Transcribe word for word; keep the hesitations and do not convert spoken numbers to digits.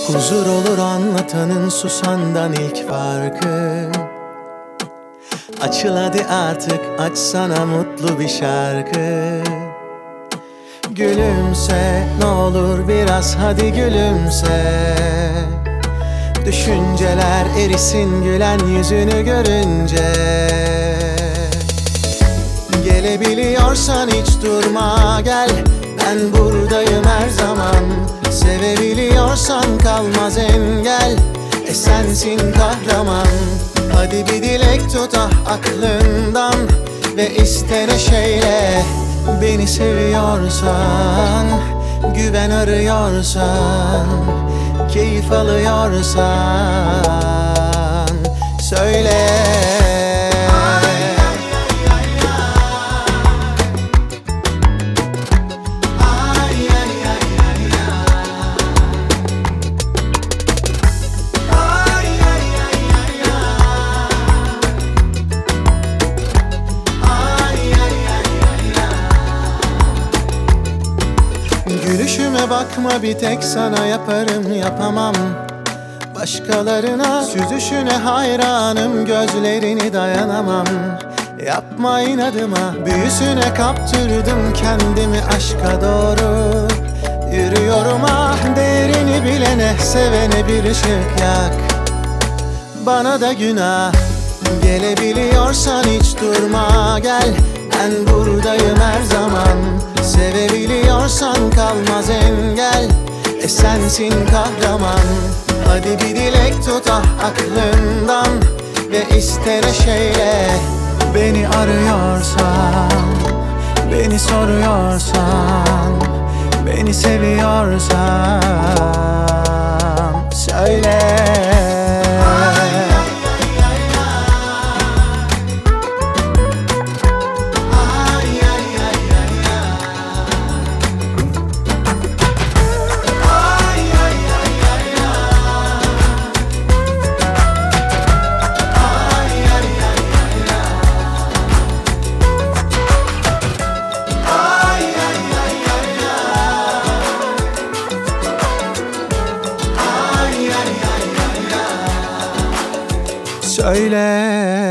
Huzur olur anlatanın susandan ilk farkı. Açıl hadi artık, aç sana mutlu bir şarkı. Gülümse ne olur biraz, hadi gülümse. Düşünceler erisin gülen yüzünü görünce. Gelebiliyorsan hiç durma gel, ben buradayım her zaman. Sevebiliyorsan kalmaz engel, e sensin kahraman. Hadi bir dilek tut ah aklından ve iste neşeyle. Beni seviyorsan, güven arıyorsan, keyif alıyorsan söyle. Gülüşüme bakma, bir tek sana yaparım yapamam başkalarına. Süzüşüne hayranım, gözlerini dayanamam. Yapma inadıma, büyüsüne kaptırdım kendimi, aşka doğru yürüyorum. Ah değerini bilene, sevene bir ışık yak, bana da günah. Gelebiliyorsan hiç durma gel, ben buradayım her zaman. Sevebiliyorsan kalmaz engel, e sensin kahraman. Hadi bir dilek tut ah aklından ve iste neşeyle. Beni arıyorsan, beni soruyorsan, beni seviyorsan söyle. Söyle.